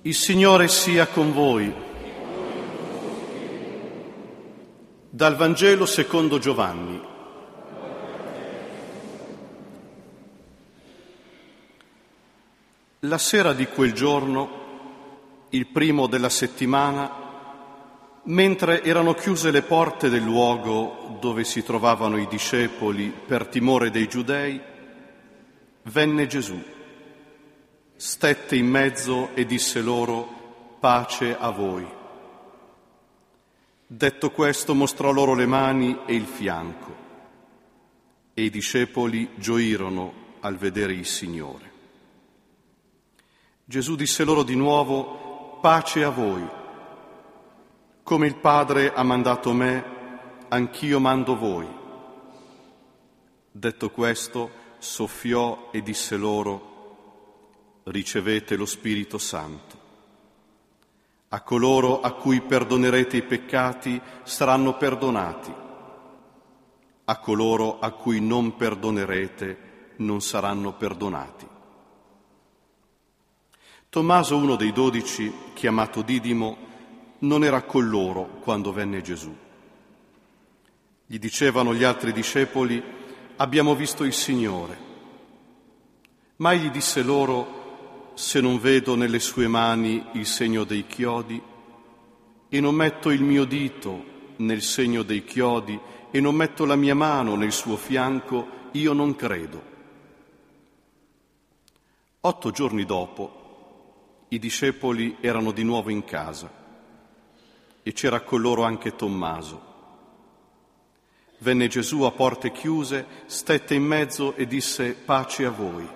Il Signore sia con voi. Dal Vangelo secondo Giovanni. La sera di quel giorno, il primo della settimana, mentre erano chiuse le porte del luogo dove si trovavano i discepoli per timore dei giudei, venne Gesù, stette in mezzo e disse loro: pace a voi. Detto questo, mostrò loro le mani e il fianco, e i discepoli gioirono al vedere il Signore. Gesù disse loro di nuovo: pace a voi. Come il Padre ha mandato me, anch'io mando voi. Detto questo, soffiò e disse loro: ricevete lo Spirito Santo. A coloro a cui perdonerete i peccati saranno perdonati. A coloro a cui non perdonerete non saranno perdonati. Tommaso, uno dei 12, chiamato Didimo, non era con loro quando venne Gesù. Gli dicevano gli altri discepoli: abbiamo visto il Signore. Ma egli disse loro: se non vedo nelle sue mani il segno dei chiodi, e non metto il mio dito nel segno dei chiodi, e non metto la mia mano nel suo fianco, io non credo. 8 giorni dopo, i discepoli erano di nuovo in casa, e c'era con loro anche Tommaso. Venne Gesù a porte chiuse, stette in mezzo e disse: pace a voi.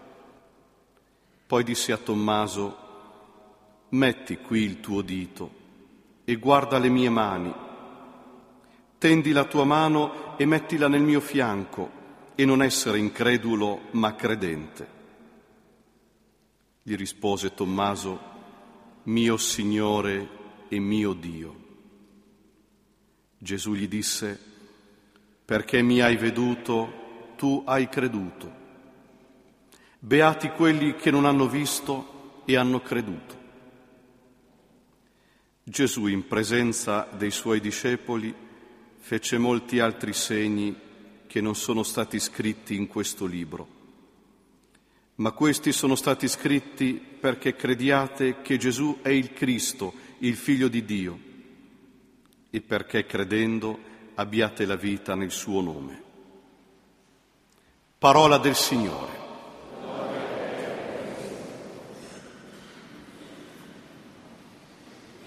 Poi disse a Tommaso: metti qui il tuo dito e guarda le mie mani. Tendi la tua mano e mettila nel mio fianco, e non essere incredulo ma credente. Gli rispose Tommaso: mio Signore e mio Dio. Gesù gli disse: perché mi hai veduto, tu hai creduto. Beati quelli che non hanno visto e hanno creduto. Gesù, in presenza dei suoi discepoli, fece molti altri segni che non sono stati scritti in questo libro. Ma questi sono stati scritti perché crediate che Gesù è il Cristo, il Figlio di Dio, e perché credendo abbiate la vita nel suo nome. Parola del Signore.